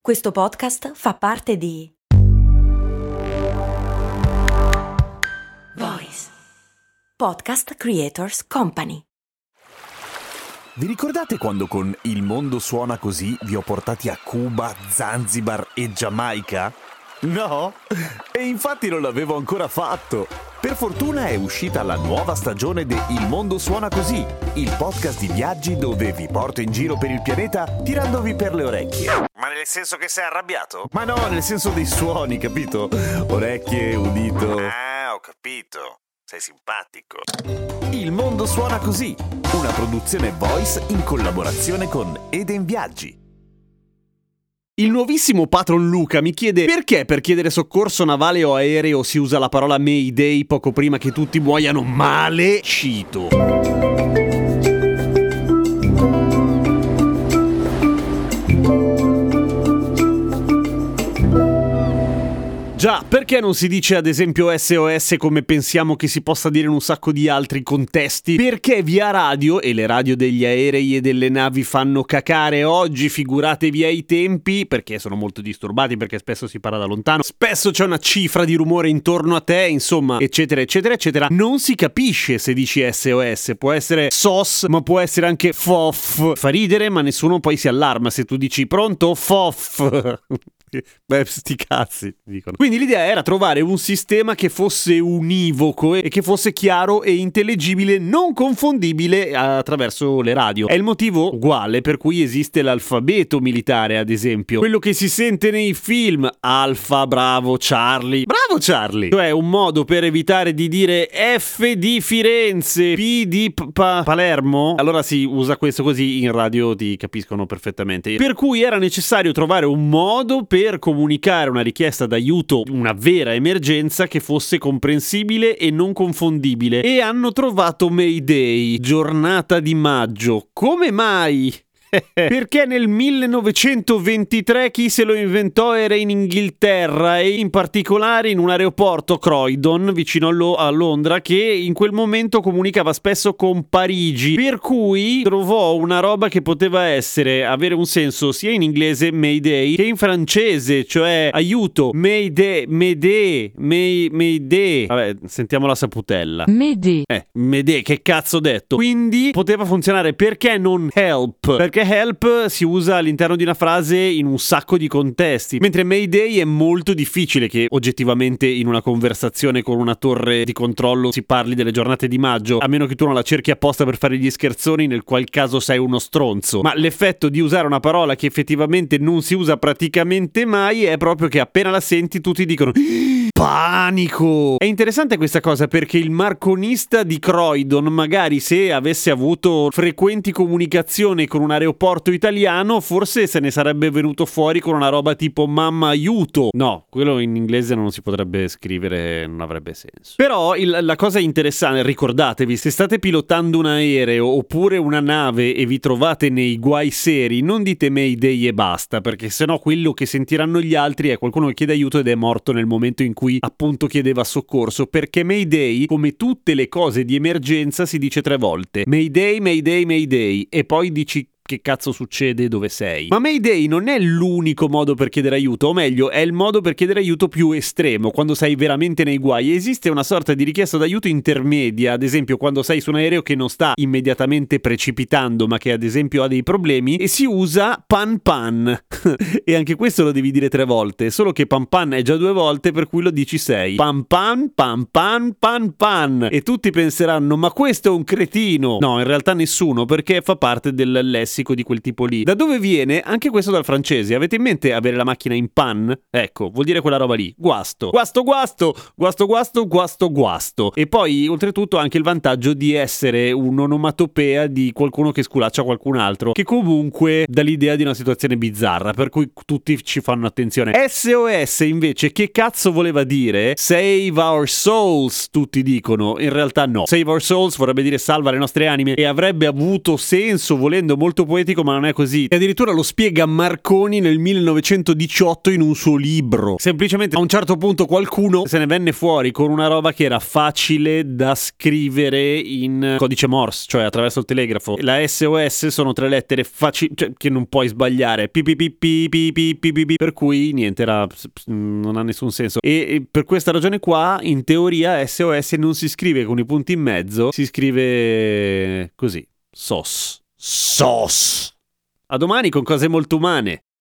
Questo podcast fa parte di Voice Podcast Creators Company. Vi ricordate quando con Il mondo suona così vi ho portati a Cuba, Zanzibar e Giamaica? No? E infatti non l'avevo ancora fatto. Per fortuna è uscita la nuova stagione di Il mondo suona così, il podcast di viaggi dove vi porto in giro per il pianeta tirandovi per le orecchie. Ma nel senso che sei arrabbiato? Ma no, nel senso dei suoni, capito? Orecchie, udito. Ah, ho capito. Sei simpatico. Il mondo suona così, una produzione Voice in collaborazione con Eden Viaggi. Il nuovissimo patron Luca mi chiede perché per chiedere soccorso navale o aereo si usa la parola Mayday poco prima che tutti muoiano male. Cito. Già, perché non si dice ad esempio SOS come pensiamo che si possa dire in un sacco di altri contesti? Perché via radio, e le radio degli aerei e delle navi fanno cacare oggi, figuratevi ai tempi, perché sono molto disturbati, perché spesso si parla da lontano, spesso c'è una cifra di rumore intorno a te, insomma, eccetera, eccetera, eccetera. Non si capisce se dici SOS, può essere SOS, ma può essere anche FOF. Fa ridere, ma nessuno poi si allarma se tu dici pronto, FOF. Beh, sti cazzi, dicono. Quindi l'idea era trovare un sistema che fosse univoco e che fosse chiaro e intelligibile, non confondibile attraverso le radio. È il motivo uguale per cui esiste l'alfabeto militare, ad esempio. Quello che si sente nei film. Alfa, bravo, Charlie. Bravo, Charlie! Cioè un modo per evitare di dire F di Firenze, P di Palermo. Allora si usa questo così in radio ti capiscono perfettamente. Per cui era necessario trovare un modo per comunicare una richiesta d'aiuto, una vera emergenza che fosse comprensibile e non confondibile. E hanno trovato Mayday, giornata di maggio. Come mai? Perché nel 1923 chi se lo inventò era in Inghilterra e in particolare in un aeroporto Croydon vicino a Londra che in quel momento comunicava spesso con Parigi, per cui trovò una roba che poteva avere un senso sia in inglese Mayday che in francese, cioè aiuto, Mayday, Mayday, Mayday. Vabbè, sentiamo la saputella. Mayday. Mayday, che cazzo ho detto? Quindi poteva funzionare, perché non help? Perché help si usa all'interno di una frase in un sacco di contesti, mentre Mayday è molto difficile che oggettivamente in una conversazione con una torre di controllo si parli delle giornate di maggio, a meno che tu non la cerchi apposta per fare gli scherzoni, nel qual caso sei uno stronzo. Ma l'effetto di usare una parola che effettivamente non si usa praticamente mai è proprio che appena la senti tutti dicono panico! È interessante questa cosa perché il marconista di Croydon, magari se avesse avuto frequenti comunicazioni con un aeroporto italiano, forse se ne sarebbe venuto fuori con una roba tipo mamma aiuto. No, quello in inglese non si potrebbe scrivere, non avrebbe senso. Però la cosa interessante, ricordatevi, se state pilotando un aereo oppure una nave e vi trovate nei guai seri, non dite Mayday e basta, perché sennò quello che sentiranno gli altri è qualcuno che chiede aiuto ed è morto nel momento in cui appunto chiedeva soccorso, perché Mayday, come tutte le cose di emergenza, si dice 3 volte. Mayday, Mayday, Mayday, e poi dici che cazzo succede, dove sei. Ma Mayday non è l'unico modo per chiedere aiuto, o meglio, è il modo per chiedere aiuto più estremo, quando sei veramente nei guai. Esiste una sorta di richiesta d'aiuto intermedia, ad esempio quando sei su un aereo che non sta immediatamente precipitando, ma che ad esempio ha dei problemi, e si usa pan pan. E anche questo lo devi dire 3 volte, solo che pan pan è già 2 volte, per cui lo dici 6. Pan pan, pan pan, pan pan. E tutti penseranno, ma questo è un cretino. No, in realtà nessuno, perché fa parte del lessico di quel tipo lì. Da dove viene? Anche questo dal francese. Avete in mente avere la macchina in pan? Ecco, vuol dire quella roba lì. Guasto. Guasto, guasto. Guasto, guasto, guasto, guasto. E poi, oltretutto, anche il vantaggio di essere un'onomatopea di qualcuno che sculaccia qualcun altro, che comunque dà l'idea di una situazione bizzarra, per cui tutti ci fanno attenzione. SOS, invece, che cazzo voleva dire? Save our souls, tutti dicono. In realtà no. Save our souls vorrebbe dire salva le nostre anime, e avrebbe avuto senso, volendo molto molto poetico, ma non è così. E addirittura lo spiega Marconi nel 1918 in un suo libro. Semplicemente a un certo punto qualcuno se ne venne fuori con una roba che era facile da scrivere in codice Morse, cioè attraverso il telegrafo. La SOS sono 3 lettere cioè, che non puoi sbagliare. Per cui niente, non ha nessun senso. E per questa ragione qua, in teoria, SOS non si scrive con i punti in mezzo, si scrive così. SOS. A domani con cose molto umane.